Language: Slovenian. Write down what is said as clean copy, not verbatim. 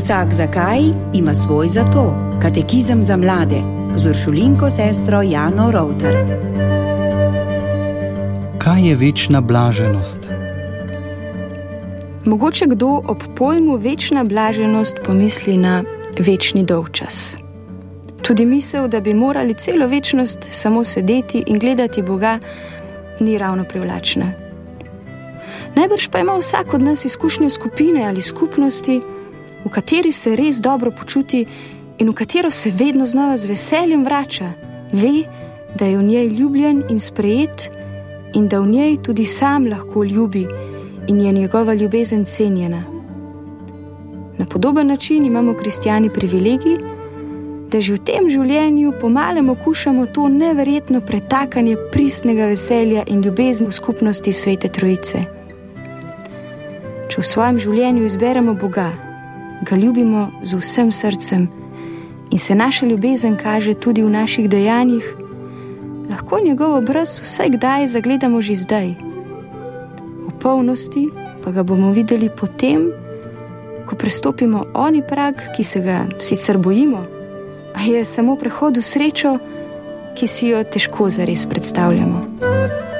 Vsak zakaj ima svoj zato. Katekizem za mlade z Uršulinko sestro Jano Rovtar. Kaj je večna blaženost? Mogoče kdo ob pojmu večna blaženost pomisli na večni dolgčas. Tudi misel, da bi morali celo večnost samo sedeti in gledati Boga, ni ravno privlačna. Najbrž pa ima vsak od nas izkušnje skupine ali skupnosti, v kateri se res dobro počuti in v katero se vedno znova z veseljem vrača. Ve, da je v njej ljubljen in sprejet in da v njej tudi sam lahko ljubi in je njegova ljubezen cenjena. Na podoben način imamo kristjani privilegij, da že v tem življenju pomalem okušamo to neverjetno pretakanje pristnega veselja in ljubezni v skupnosti Svete Trojice. Če v svojem življenju izberemo Boga, ga ljubimo z vsem srcem in se naša ljubezen kaže tudi v naših dejanjih, lahko njegov obraz vsaj kdaj zagledamo že zdaj. V polnosti pa ga bomo videli potem, ko prestopimo oni prag, ki se ga sicer bojimo, a je samo prehod v srečo, ki si jo težko zares predstavljamo.